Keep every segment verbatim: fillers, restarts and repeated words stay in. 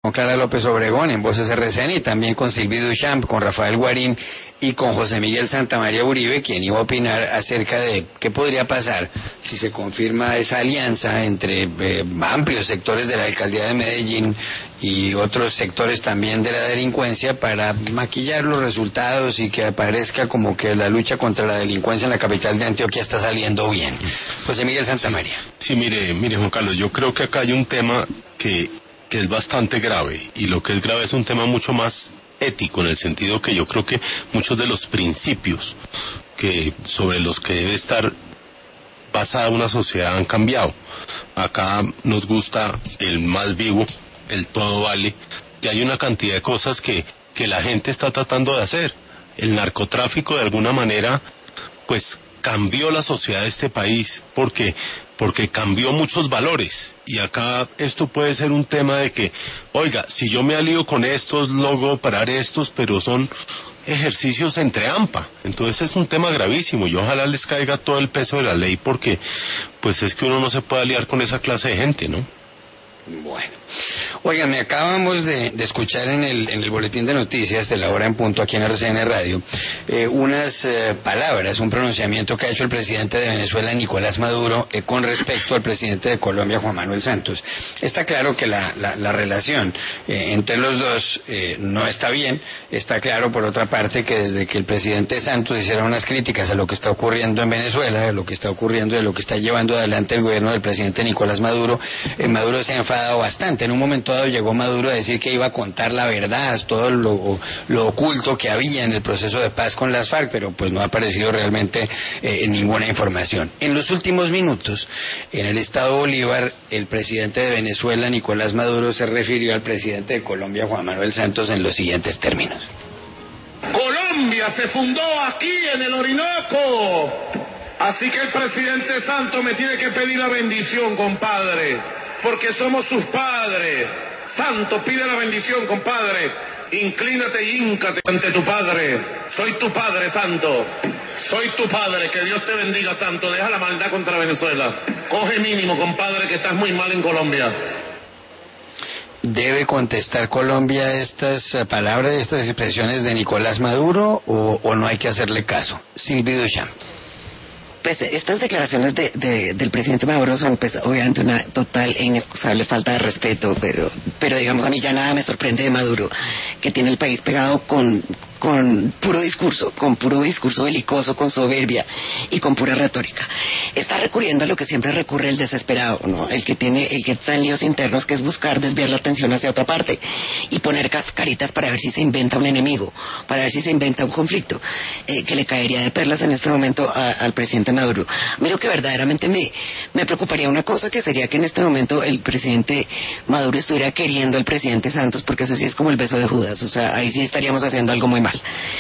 Con Clara López Obregón en Voces R C N y también con Sylvie Duchamp, con Rafael Guarín y con José Miguel Santamaría Uribe, quien iba a opinar acerca de qué podría pasar si se confirma esa alianza entre eh, amplios sectores de la alcaldía de Medellín y otros sectores también de la delincuencia para maquillar los resultados y que parezca como que la lucha contra la delincuencia en la capital de Antioquia está saliendo bien. José Miguel Santamaría. Sí, sí, mire, mire Juan Carlos, yo creo que acá hay un tema que que es bastante grave, y lo que es grave es un tema mucho más ético, en el sentido que yo creo que muchos de los principios que sobre los que debe estar basada una sociedad han cambiado. Acá nos gusta el más vivo, el todo vale, y hay una cantidad de cosas que, que la gente está tratando de hacer. El narcotráfico de alguna manera pues cambió la sociedad de este país, porque porque cambió muchos valores, y acá esto puede ser un tema de que, oiga, si yo me alío con estos, logro parar estos, pero son ejercicios entre AMPA, entonces es un tema gravísimo, y ojalá les caiga todo el peso de la ley, porque pues es que uno no se puede aliar con esa clase de gente, ¿no? Bueno, oigan, me acabamos de, de escuchar en el, en el boletín de noticias de la hora en punto aquí en R C N Radio eh, unas eh, palabras, un pronunciamiento que ha hecho el presidente de Venezuela, Nicolás Maduro, eh, con respecto al presidente de Colombia, Juan Manuel Santos. Está claro que la, la, la relación eh, entre los dos eh, no está bien. Está claro, por otra parte, que desde que el presidente Santos hiciera unas críticas a lo que está ocurriendo en Venezuela, de lo que está ocurriendo, de lo que está llevando adelante el gobierno del presidente Nicolás Maduro, eh, Maduro se ha enfadado bastante. En un momento dado llegó Maduro a decir que iba a contar la verdad, todo lo, lo oculto que había en el proceso de paz con las FARC, pero pues no ha aparecido realmente eh, ninguna información. En los últimos minutos, en el estado Bolívar, el presidente de Venezuela, Nicolás Maduro, se refirió al presidente de Colombia, Juan Manuel Santos, en los siguientes términos. Colombia se fundó aquí en el Orinoco, así que el presidente Santos me tiene que pedir la bendición, compadre, porque somos sus padres. Santos, pide la bendición, compadre. Inclínate y híncate ante tu padre. Soy tu padre, Santo. Soy tu padre. Que Dios te bendiga, Santo. Deja la maldad contra Venezuela. Coge mínimo, compadre, que estás muy mal en Colombia. ¿Debe contestar Colombia estas uh, palabras, estas expresiones de Nicolás Maduro, o, o no hay que hacerle caso? Sylvie Duchamp. Pues estas declaraciones de, de, del presidente Maduro son pues obviamente una total e inexcusable falta de respeto, pero, pero digamos a mí ya nada me sorprende de Maduro, que tiene el país pegado con, con puro discurso, con puro discurso belicoso, con soberbia y con pura retórica. Está recurriendo a lo que siempre recurre el desesperado, ¿no? El que tiene, el que está en líos internos, que es buscar desviar la atención hacia otra parte y poner cascaritas para ver si se inventa un enemigo, para ver si se inventa un conflicto, eh, que le caería de perlas en este momento a, al presidente Maduro. A mí lo que verdaderamente me, me preocuparía una cosa, que sería que en este momento el presidente Maduro estuviera queriendo al presidente Santos, porque eso sí es como el beso de Judas, o sea, ahí sí estaríamos haciendo algo muy mal.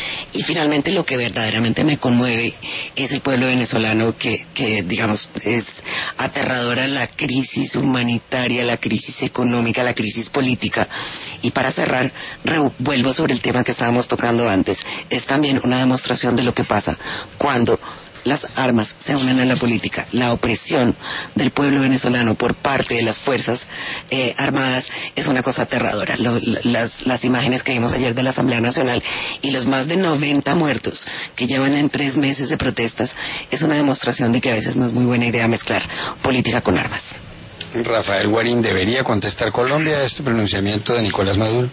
Y finalmente lo que verdaderamente me conmueve es el pueblo venezolano, que, que digamos es aterradora la crisis humanitaria, la crisis económica, la crisis política. Y para cerrar, vuelvo sobre el tema que estábamos tocando antes, es también una demostración de lo que pasa cuando las armas se unen a la política. La opresión del pueblo venezolano por parte de las fuerzas eh, armadas es una cosa aterradora. Lo, las, las imágenes que vimos ayer de la Asamblea Nacional y los más de noventa muertos que llevan en tres meses de protestas es una demostración de que a veces no es muy buena idea mezclar política con armas. Rafael Guarín, ¿debería contestar Colombia a este pronunciamiento de Nicolás Maduro?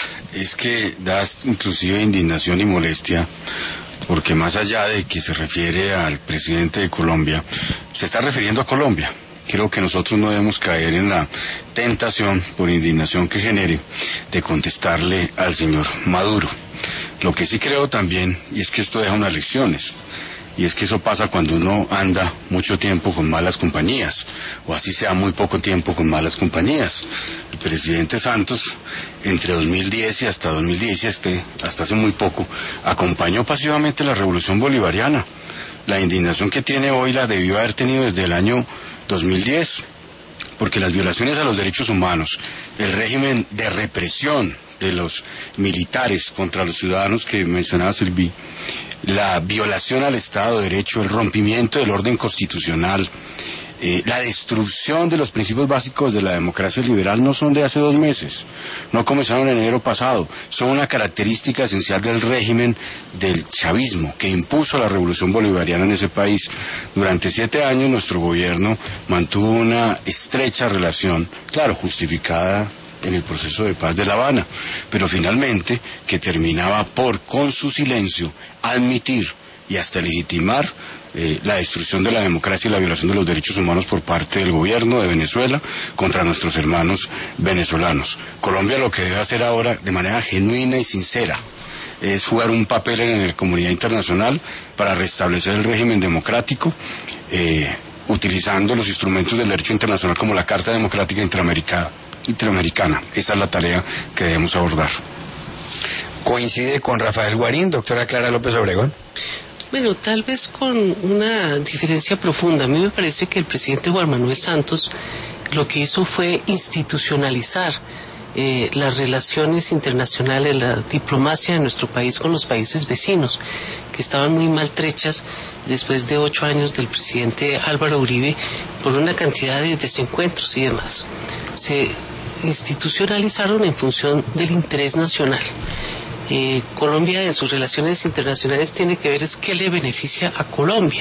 Es que da inclusive indignación y molestia, porque más allá de que se refiere al presidente de Colombia, se está refiriendo a Colombia. Creo que nosotros no debemos caer en la tentación, por indignación que genere, de contestarle al señor Maduro. Lo que sí creo también, y es que esto deja unas lecciones, y es que eso pasa cuando uno anda mucho tiempo con malas compañías, o así sea muy poco tiempo con malas compañías. El presidente Santos, entre dos mil diez y hasta dos mil diecisiete, hasta hace muy poco, acompañó pasivamente la revolución bolivariana. La indignación que tiene hoy la debió haber tenido desde el año dos mil diez, porque las violaciones a los derechos humanos, el régimen de represión de los militares contra los ciudadanos que mencionaba Sylvie, la violación al Estado de Derecho, el rompimiento del orden constitucional, Eh, la destrucción de los principios básicos de la democracia liberal no son de hace dos meses, no comenzaron en enero pasado, son una característica esencial del régimen del chavismo que impuso la revolución bolivariana en ese país. Durante siete años nuestro gobierno mantuvo una estrecha relación, claro, justificada en el proceso de paz de La Habana, pero finalmente que terminaba por, con su silencio, admitir y hasta legitimar eh, la destrucción de la democracia y la violación de los derechos humanos por parte del gobierno de Venezuela contra nuestros hermanos venezolanos. Colombia lo que debe hacer ahora de manera genuina y sincera es jugar un papel en la comunidad internacional para restablecer el régimen democrático, eh, utilizando los instrumentos del derecho internacional como la Carta Democrática Interamericana. Interamericana. Esa es la tarea que debemos abordar. ¿Coincide con Rafael Guarín, doctora Clara López Obregón? Bueno, tal vez con una diferencia profunda. A mí me parece que el presidente Juan Manuel Santos lo que hizo fue institucionalizar eh, las relaciones internacionales, la diplomacia de nuestro país con los países vecinos, que estaban muy maltrechas después de ocho años del presidente Álvaro Uribe por una cantidad de desencuentros y demás. Se institucionalizaron en función del interés nacional. Eh, Colombia en sus relaciones internacionales tiene que ver es qué le beneficia a Colombia,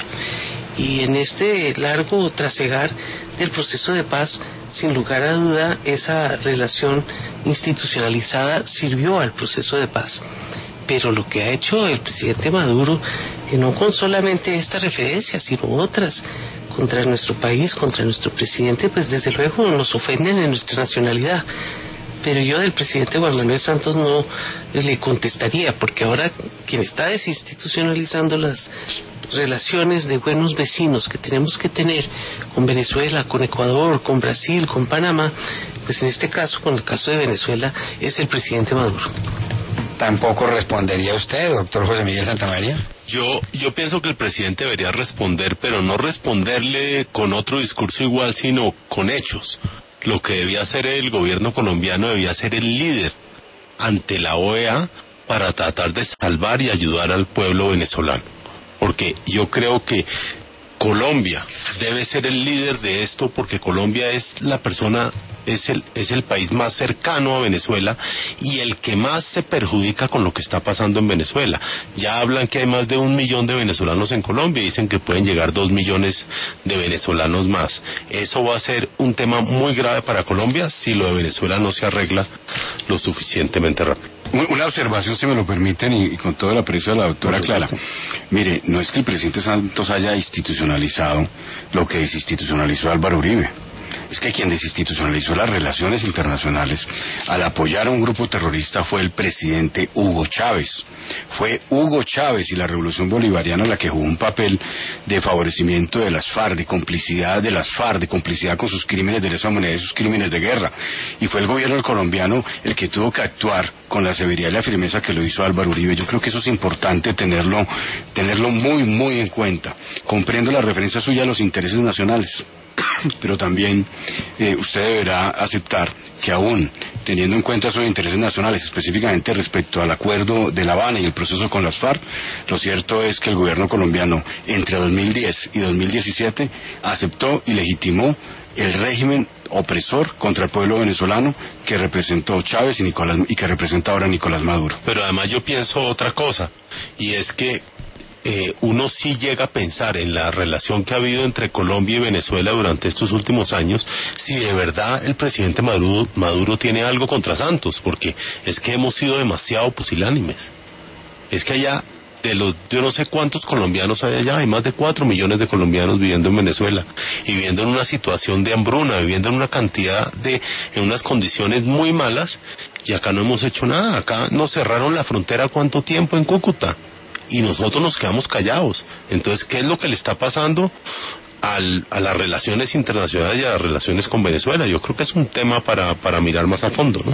y en este largo trasegar del proceso de paz, sin lugar a duda, esa relación institucionalizada sirvió al proceso de paz. Pero lo que ha hecho el presidente Maduro, eh, no con solamente esta referencia, sino otras, contra nuestro país, contra nuestro presidente, pues desde luego nos ofenden en nuestra nacionalidad. Pero yo del presidente Juan Manuel Santos no le contestaría, porque ahora quien está desinstitucionalizando las relaciones de buenos vecinos que tenemos que tener con Venezuela, con Ecuador, con Brasil, con Panamá, pues en este caso, con el caso de Venezuela, es el presidente Maduro. ¿Tampoco respondería usted, doctor José Miguel Santamaría? Yo, yo pienso que el presidente debería responder, pero no responderle con otro discurso igual, sino con hechos. Lo que debía hacer el gobierno colombiano debía ser el líder ante la O E A para tratar de salvar y ayudar al pueblo venezolano. Porque yo creo que Colombia debe ser el líder de esto, porque Colombia es la persona, es el, es el país más cercano a Venezuela y el que más se perjudica con lo que está pasando en Venezuela. Ya hablan que hay más de un millón de venezolanos en Colombia, dicen que pueden llegar dos millones de venezolanos más. Eso va a ser un tema muy grave para Colombia si lo de Venezuela no se arregla lo suficientemente rápido. Una observación, si me lo permiten, y, y con todo el aprecio de la doctora Clara. Mire, no es que el presidente Santos haya institucionalizado lo que desinstitucionalizó Álvaro Uribe. Es que quien desinstitucionalizó las relaciones internacionales al apoyar a un grupo terrorista fue el presidente Hugo Chávez. Fue Hugo Chávez y la revolución bolivariana la que jugó un papel de favorecimiento de las FARC, de complicidad de las FARC, de complicidad con sus crímenes de lesa humanidad y sus crímenes de guerra. Y fue el gobierno colombiano el que tuvo que actuar con la severidad y la firmeza que lo hizo Álvaro Uribe. Yo creo que eso es importante tenerlo, tenerlo muy, muy en cuenta. Comprendo la referencia suya a los intereses nacionales, pero también eh, usted deberá aceptar que aún teniendo en cuenta esos intereses nacionales, específicamente respecto al acuerdo de La Habana y el proceso con las FARC, lo cierto es que el gobierno colombiano entre dos mil diez y dos mil diecisiete aceptó y legitimó el régimen opresor contra el pueblo venezolano que representó Chávez y, Nicolás, y que representa ahora Nicolás Maduro. Pero además yo pienso otra cosa, y es que Eh, uno sí llega a pensar en la relación que ha habido entre Colombia y Venezuela durante estos últimos años, si de verdad el presidente Maduro, Maduro tiene algo contra Santos, porque es que hemos sido demasiado pusilánimes. Es que allá, de los yo no sé cuántos colombianos hay allá, hay más de cuatro millones de colombianos viviendo en Venezuela, y viviendo en una situación de hambruna, viviendo en una cantidad de, en unas condiciones muy malas, y acá no hemos hecho nada. Acá nos cerraron la frontera ¿cuánto tiempo? En Cúcuta. Y nosotros nos quedamos callados. Entonces, ¿qué es lo que le está pasando al, a las relaciones internacionales y a las relaciones con Venezuela? Yo creo que es un tema para, para mirar más a fondo, ¿no?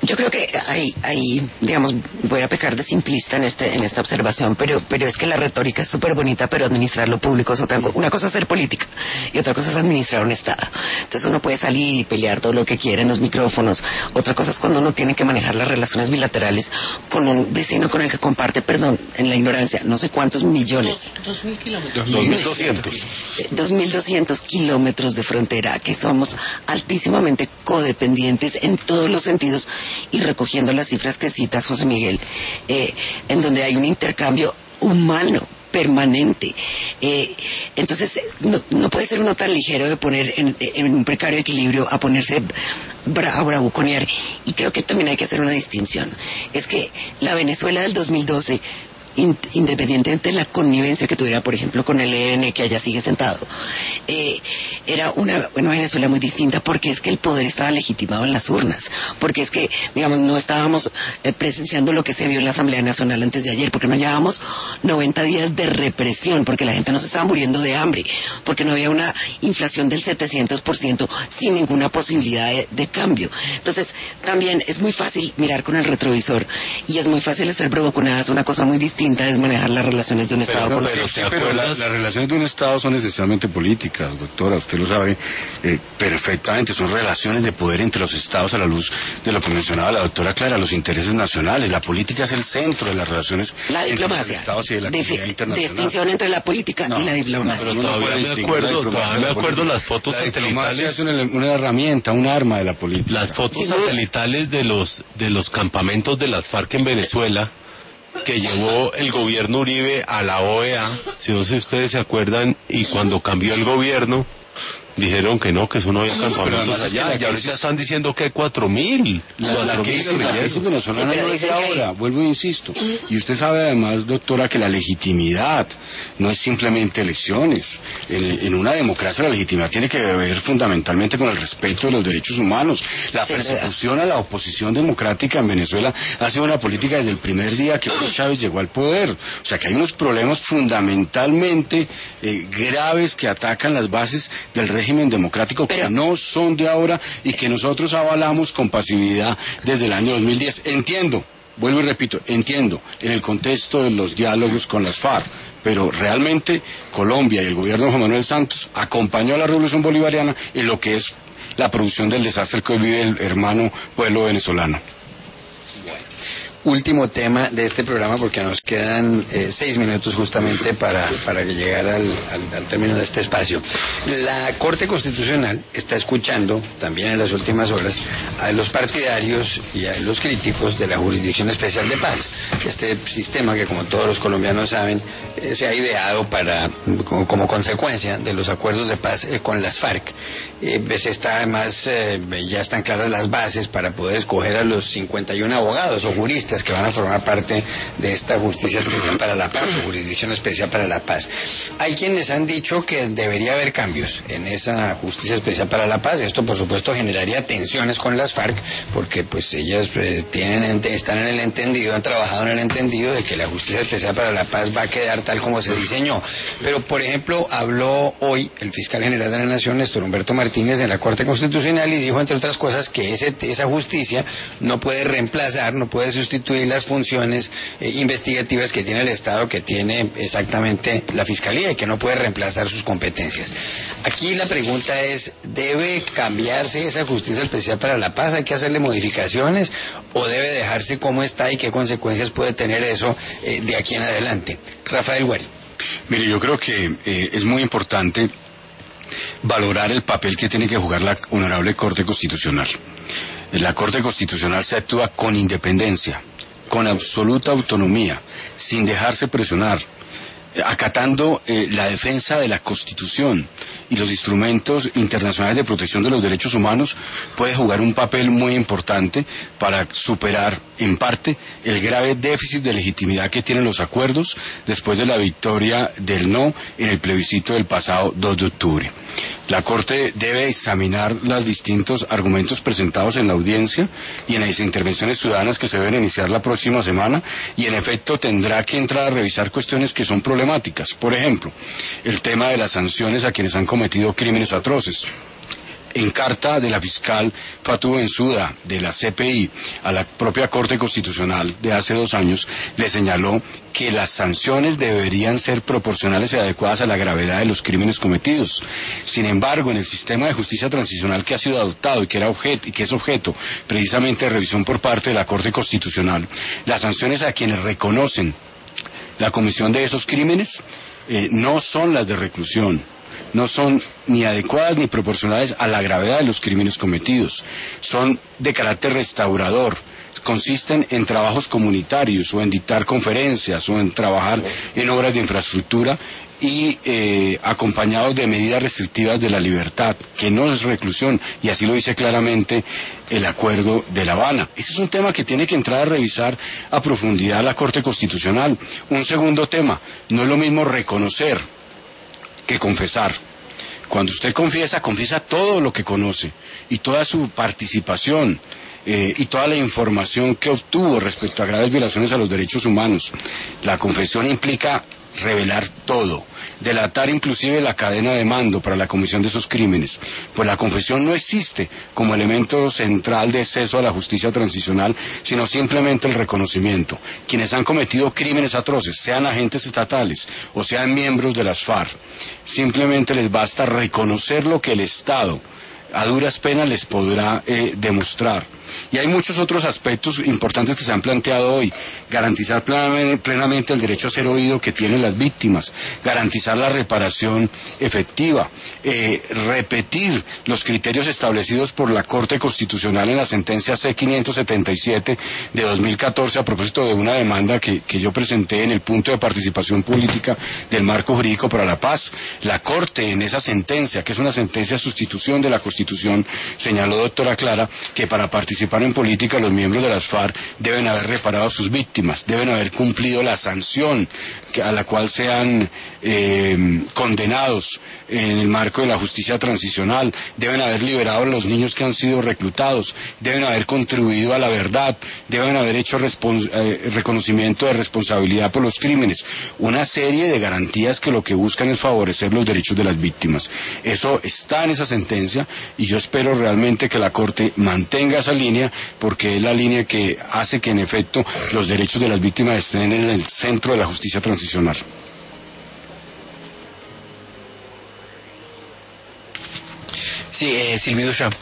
Yo creo que hay, hay, digamos, voy a pecar de simplista en este, en esta observación, pero, pero es que la retórica es súper bonita, pero administrar lo público es otra cosa. Una cosa es hacer política y otra cosa es administrar un Estado. Entonces uno puede salir y pelear todo lo que quiera en los micrófonos. Otra cosa es cuando uno tiene que manejar las relaciones bilaterales con un vecino con el que comparte, perdón, en la ignorancia, no sé cuántos millones. Dos mil kilómetros. dos mil doscientos. Dos mil doscientos kilómetros de frontera, que somos altísimamente codependientes en todos los sentidos, y recogiendo las cifras que citas, José Miguel, eh, en donde hay un intercambio humano permanente. Eh, entonces, no, no puede ser uno tan ligero de poner en, en un precario equilibrio a ponerse bra, a bravuconear. Y creo que también hay que hacer una distinción. Es que la Venezuela del dos mil doce, independientemente de la connivencia que tuviera, por ejemplo, con el E N, que allá sigue sentado, eh, era una, una Venezuela muy distinta, porque es que el poder estaba legitimado en las urnas, porque es que, digamos, no estábamos eh, presenciando lo que se vio en la Asamblea Nacional antes de ayer, porque no llevábamos noventa días de represión, porque la gente no se estaba muriendo de hambre, porque no había una inflación del setecientos por ciento sin ninguna posibilidad de, de cambio. Entonces, también es muy fácil mirar con el retrovisor, y es muy fácil hacer bravuconadas. Una cosa muy distinta es manejar las relaciones de un Estado pero, con pero, otro. pero la, las relaciones de un Estado son esencialmente políticas, doctora, usted lo sabe eh, perfectamente, son relaciones de poder entre los Estados a la luz de lo que mencionaba la doctora Clara, los intereses nacionales. La política es el centro de las relaciones la entre los diplomacia, Estados y de la comunidad internacional. Distinción entre la política no, y la diplomacia. Pero todavía me acuerdo, todavía me acuerdo las fotos la satelitales. Es una, una herramienta, un arma de la política. Las fotos satelitales de los de los campamentos de las FARC en Venezuela, que llevó el gobierno Uribe a la O E A, si no sé si ustedes se acuerdan, y cuando cambió el gobierno dijeron que no, que eso no había campamentos allá, y ahorita están diciendo que hay cuatro mil. La crisis venezolana no es de ahora, vuelvo e insisto. Y usted sabe además, doctora, que la legitimidad no es simplemente elecciones. En, en una democracia la legitimidad tiene que ver fundamentalmente con el respeto de los derechos humanos. La persecución a la oposición democrática en Venezuela ha sido una política desde el primer día que Hugo Chávez llegó al poder. O sea que hay unos problemas fundamentalmente eh, graves que atacan las bases del régimen régimen democrático, pero, que no son de ahora y que nosotros avalamos con pasividad desde el año dos mil diez. Entiendo, vuelvo y repito, entiendo, en el contexto de los diálogos con las FARC, pero realmente Colombia y el gobierno de Juan Manuel Santos acompañó a la revolución bolivariana en lo que es la producción del desastre que hoy vive el hermano pueblo venezolano. Último tema de este programa, porque nos quedan eh, seis minutos justamente para, para llegar al, al, al término de este espacio. La Corte Constitucional está escuchando también en las últimas horas a los partidarios y a los críticos de la Jurisdicción Especial de Paz. Este sistema que, como todos los colombianos saben, eh, se ha ideado para como, como consecuencia de los acuerdos de paz eh, con las FARC. Eh, pues está además, eh, ya están claras las bases para poder escoger a los cincuenta y uno abogados o juristas que van a formar parte de esta Justicia Especial para la Paz o Jurisdicción Especial para la Paz. Hay quienes han dicho que debería haber cambios en esa Justicia Especial para la Paz. Esto, por supuesto, generaría tensiones con las FARC, porque pues ellas eh, tienen, están en el entendido, han trabajado en el entendido de que la Justicia Especial para la Paz va a quedar tal como se diseñó. Pero, por ejemplo, habló hoy el fiscal general de la Nación, Néstor Humberto Martínez, en la Corte Constitucional, y dijo, entre otras cosas, que ese, esa justicia no puede reemplazar, no puede sustituir las funciones eh, investigativas que tiene el Estado, que tiene exactamente la Fiscalía, y que no puede reemplazar sus competencias. Aquí la pregunta es, ¿debe cambiarse esa Justicia Especial para la Paz? ¿Hay que hacerle modificaciones o debe dejarse como está, y qué consecuencias puede tener eso eh, de aquí en adelante? Rafael Guari. Mire, yo creo que eh, es muy importante valorar el papel que tiene que jugar la Honorable Corte Constitucional. La Corte Constitucional se actúa con independencia, con absoluta autonomía, sin dejarse presionar, acatando eh, la defensa de la Constitución y los instrumentos internacionales de protección de los derechos humanos. Puede jugar un papel muy importante para superar, en parte, el grave déficit de legitimidad que tienen los acuerdos después de la victoria del no en el plebiscito del pasado dos de octubre. La Corte debe examinar los distintos argumentos presentados en la audiencia y en las intervenciones ciudadanas que se deben iniciar la próxima semana, y en efecto tendrá que entrar a revisar cuestiones que son problemáticas. Por ejemplo, el tema de las sanciones a quienes han cometido crímenes atroces. en carta de la fiscal Fatou Bensouda de la C P I a la propia Corte Constitucional de hace dos años, le señaló que las sanciones deberían ser proporcionales y adecuadas a la gravedad de los crímenes cometidos. Sin embargo, en el sistema de justicia transicional que ha sido adoptado y que, era objeto, y que es objeto precisamente de revisión por parte de la Corte Constitucional, las sanciones a quienes reconocen la comisión de esos crímenes eh, no son las de reclusión, no son ni adecuadas ni proporcionales a la gravedad de los crímenes cometidos, son de carácter restaurador, consisten en trabajos comunitarios o en dictar conferencias o en trabajar en obras de infraestructura y eh, acompañados de medidas restrictivas de la libertad, que no es reclusión, y así lo dice claramente el Acuerdo de La Habana. Ese es un tema que tiene que entrar a revisar a profundidad la Corte Constitucional. Un segundo tema, no es lo mismo reconocer que confesar. Cuando usted confiesa, confiesa todo lo que conoce y toda su participación eh, y toda la información que obtuvo respecto a graves violaciones a los derechos humanos. La confesión implica revelar todo, delatar inclusive la cadena de mando para la comisión de esos crímenes, pues la confesión no existe como elemento central de acceso a la justicia transicional, sino simplemente el reconocimiento. Quienes han cometido crímenes atroces, sean agentes estatales o sean miembros de las FARC, simplemente les basta reconocer lo que el Estado a duras penas les podrá eh, demostrar. Y hay muchos otros aspectos importantes que se han planteado hoy. Garantizar plenamente, plenamente el derecho a ser oído que tienen las víctimas, garantizar la reparación efectiva, eh, repetir los criterios establecidos por la Corte Constitucional en la sentencia C quinientos setenta y siete de dos mil catorce a propósito de una demanda que, que yo presenté en el punto de participación política del marco jurídico para la paz. La Corte en esa sentencia, que es una sentencia de sustitución de la Constitución, señaló, doctora Clara, que para participar en política los miembros de las FARC deben haber reparado a sus víctimas, deben haber cumplido la sanción a la cual sean eh, condenados en el marco de la justicia transicional, deben haber liberado a los niños que han sido reclutados, deben haber contribuido a la verdad, deben haber hecho eh, reconocimiento de responsabilidad por los crímenes, una serie de garantías que lo que buscan es favorecer los derechos de las víctimas. Eso está en esa sentencia y yo espero realmente que la Corte mantenga esa línea, porque es la línea que hace que en efecto los derechos de las víctimas estén en el centro de la justicia transicional. Sí, eh, Silvia Duchamp.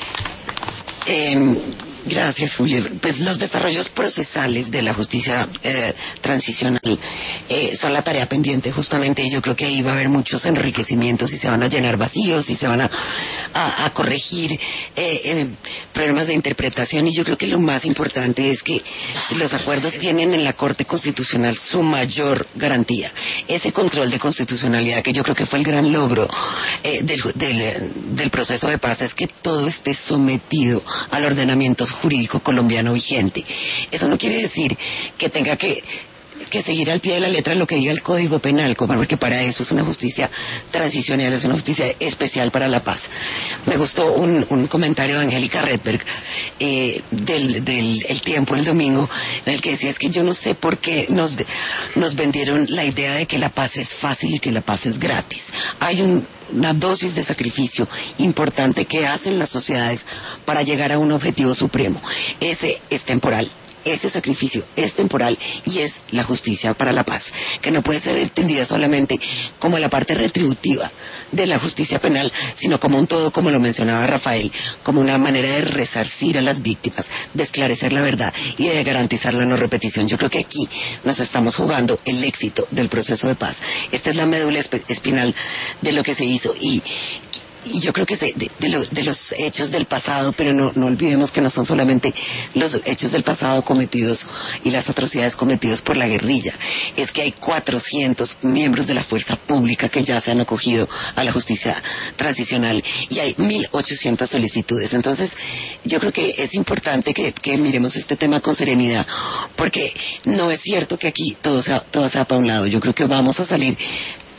Eh, Gracias, Julio. Pues los desarrollos procesales de la justicia eh, transicional eh, son la tarea pendiente justamente, y yo creo que ahí va a haber muchos enriquecimientos y se van a llenar vacíos y se van a, a, a corregir eh, eh, problemas de interpretación, y yo creo que lo más importante es que los acuerdos tienen en la Corte Constitucional su mayor garantía, ese control de constitucionalidad que yo creo que fue el gran logro eh, del, del, del proceso de paz, es que todo esté sometido al ordenamiento jurídico colombiano vigente. Eso no quiere decir que tenga que que seguir al pie de la letra lo que diga el Código Penal, porque para eso es una justicia transicional, es una justicia especial para la paz. Me gustó un, un comentario de Angélica Redberg eh, del, del El Tiempo el domingo, en el que decía, es que yo no sé por qué nos, nos vendieron la idea de que la paz es fácil y que la paz es gratis. Hay un, una dosis de sacrificio importante que hacen las sociedades para llegar a un objetivo supremo. Ese es temporal. Ese sacrificio es temporal y es la justicia para la paz, que no puede ser entendida solamente como la parte retributiva de la justicia penal, sino como un todo, como lo mencionaba Rafael, como una manera de resarcir a las víctimas, de esclarecer la verdad y de garantizar la no repetición. Yo creo que aquí nos estamos jugando el éxito del proceso de paz. Esta es la médula espinal de lo que se hizo, y Y yo creo que se, de, de, lo, de los hechos del pasado, pero no, no olvidemos que no son solamente los hechos del pasado cometidos y las atrocidades cometidas por la guerrilla, es que hay cuatrocientos miembros de la fuerza pública que ya se han acogido a la justicia transicional y hay mil ochocientas solicitudes. Entonces yo creo que es importante que, que miremos este tema con serenidad, porque no es cierto que aquí todo sea, todo sea para un lado. Yo creo que vamos a salir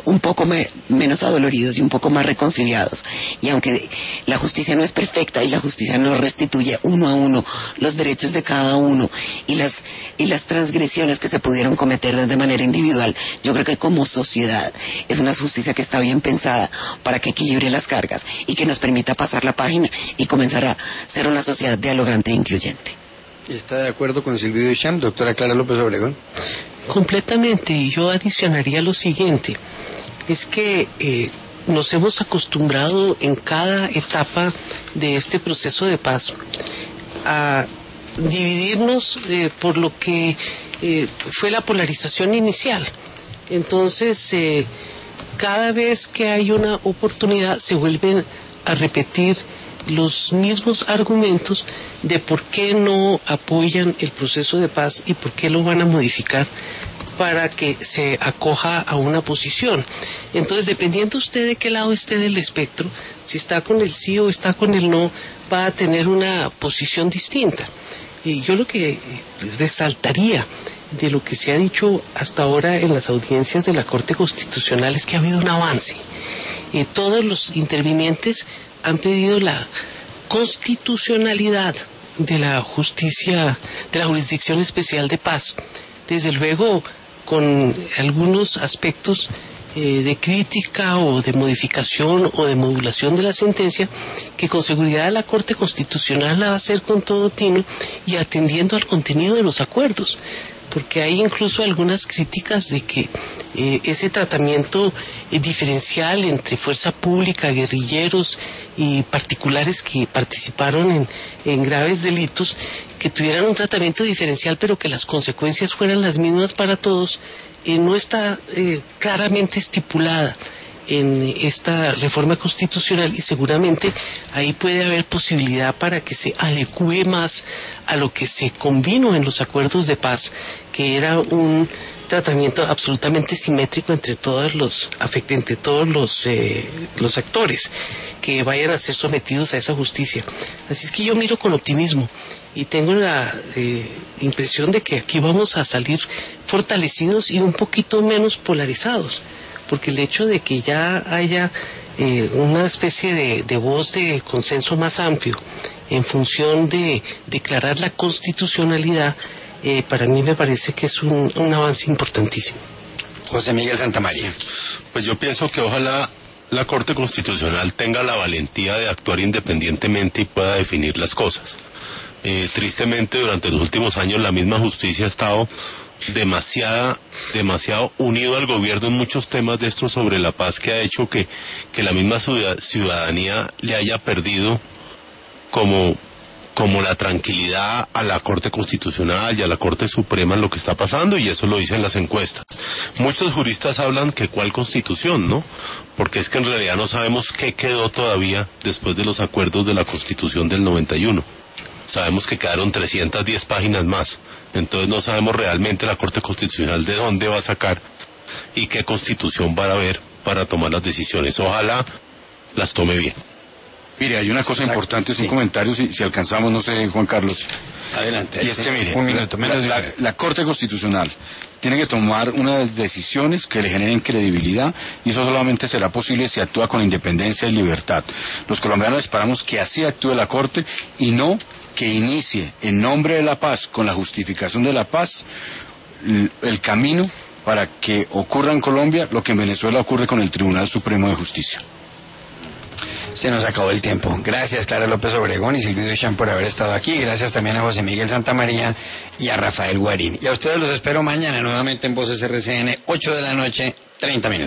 un poco me, menos adoloridos y un poco más reconciliados. Y aunque la justicia no es perfecta y la justicia no restituye uno a uno los derechos de cada uno y las, y las transgresiones que se pudieron cometer de manera individual, yo creo que como sociedad es una justicia que está bien pensada para que equilibre las cargas y que nos permita pasar la página y comenzar a ser una sociedad dialogante e incluyente. ¿Está de acuerdo con Silvio Duchamp, doctora Clara López Obregón? Completamente, y yo adicionaría lo siguiente, es que eh, nos hemos acostumbrado en cada etapa de este proceso de paz a dividirnos eh, por lo que eh, fue la polarización inicial. Entonces, eh, cada vez que hay una oportunidad se vuelven a repetir los mismos argumentos de por qué no apoyan el proceso de paz y por qué lo van a modificar para que se acoja a una posición. Entonces, dependiendo usted de qué lado esté del espectro, si está con el sí o está con el no, va a tener una posición distinta. Y yo lo que resaltaría de lo que se ha dicho hasta ahora en las audiencias de la Corte Constitucional es que ha habido un avance. Eh, todos los intervinientes han pedido la constitucionalidad de la justicia, de la Jurisdicción Especial de Paz, desde luego con algunos aspectos eh, de crítica o de modificación o de modulación de la sentencia, que con seguridad la Corte Constitucional la va a hacer con todo tino y atendiendo al contenido de los acuerdos, porque hay incluso algunas críticas de que eh, ese tratamiento eh, diferencial entre fuerza pública, guerrilleros y particulares que participaron en, en graves delitos, que tuvieran un tratamiento diferencial pero que las consecuencias fueran las mismas para todos, eh, no está eh, claramente estipulada en esta reforma constitucional, y seguramente ahí puede haber posibilidad para que se adecue más a lo que se convino en los acuerdos de paz, que era un tratamiento absolutamente simétrico entre todos los entre todos los eh, los actores que vayan a ser sometidos a esa justicia. Así es que yo miro con optimismo y tengo la eh, impresión de que aquí vamos a salir fortalecidos y un poquito menos polarizados, porque el hecho de que ya haya eh, una especie de, de voz de consenso más amplio en función de declarar la constitucionalidad, eh, para mí me parece que es un, un avance importantísimo. José Miguel Santamaría. Pues yo pienso que ojalá la Corte Constitucional tenga la valentía de actuar independientemente y pueda definir las cosas. Eh, tristemente, durante los últimos años la misma justicia ha estado demasiada, demasiado unido al gobierno en muchos temas de estos sobre la paz, que ha hecho que, que la misma ciudadanía le haya perdido como, como la tranquilidad a la Corte Constitucional y a la Corte Suprema en lo que está pasando, y eso lo dicen las encuestas. Muchos juristas hablan que cuál Constitución, ¿no? Porque es que en realidad no sabemos qué quedó todavía después de los acuerdos de la Constitución del noventa y uno. Sabemos que quedaron trescientas diez páginas más, entonces no sabemos realmente la Corte Constitucional de dónde va a sacar y qué Constitución va a haber para tomar las decisiones. Ojalá las tome bien. Mire, hay una cosa importante, es un sí. comentario, si, si alcanzamos, no sé, Juan Carlos. Adelante. Y es que, mire, un minuto, la, menos la, la, la Corte Constitucional tiene que tomar unas decisiones que le generen credibilidad, y eso solamente será posible si actúa con independencia y libertad. Los colombianos esperamos que así actúe la Corte y no que inicie en nombre de la paz, con la justificación de la paz, el camino para que ocurra en Colombia lo que en Venezuela ocurre con el Tribunal Supremo de Justicia. Se nos acabó el tiempo. Gracias, Clara López Obregón y Silvio Duchamp, por haber estado aquí. Gracias también a José Miguel Santamaría y a Rafael Guarín. Y a ustedes los espero mañana nuevamente en Voces R C N, ocho de la noche, treinta minutos.